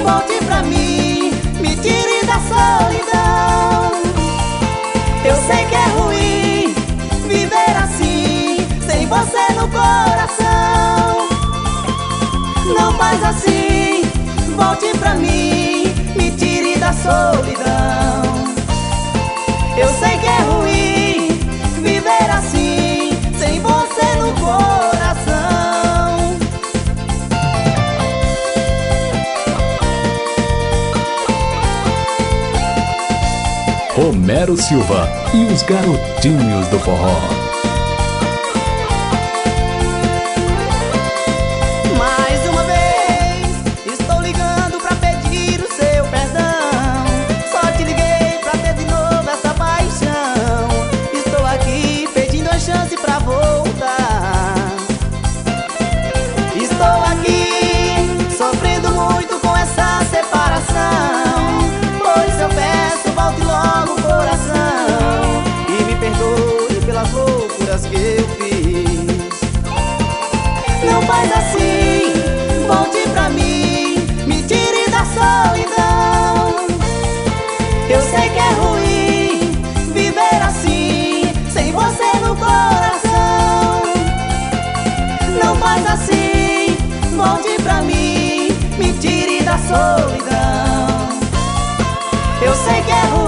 volte pra mim, me tire da solidão. Eu sei que é ruim viver assim, sem você no coração. Não faz assim, volte pra mim, me tire da solidão. Eu sei que é ruim viver assim, sem você no coração. Romero Silva e os Garotinhos do Forró. Mais uma vez, estou ligando pra pedir o seu perdão. Só te liguei pra ter de novo essa paixão. Estou aqui pedindo a chance pra voltar. Estou aqui sofrendo muito com essa separação. Por isso eu peço, volte logo, coração, e me perdoe pelas loucuras que eu fiz. Não faz assim, volte pra mim, me tire da solidão. Eu sei que é ruim viver assim, sem você no coração. Não faz assim, volte pra mim, me tire da solidão. Eu sei que é ruim